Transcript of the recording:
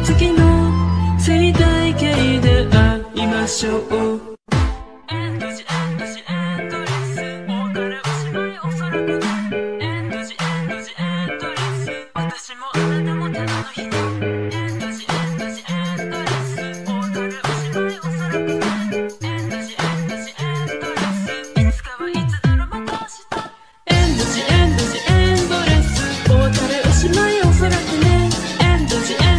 次の生態系で会いましょう。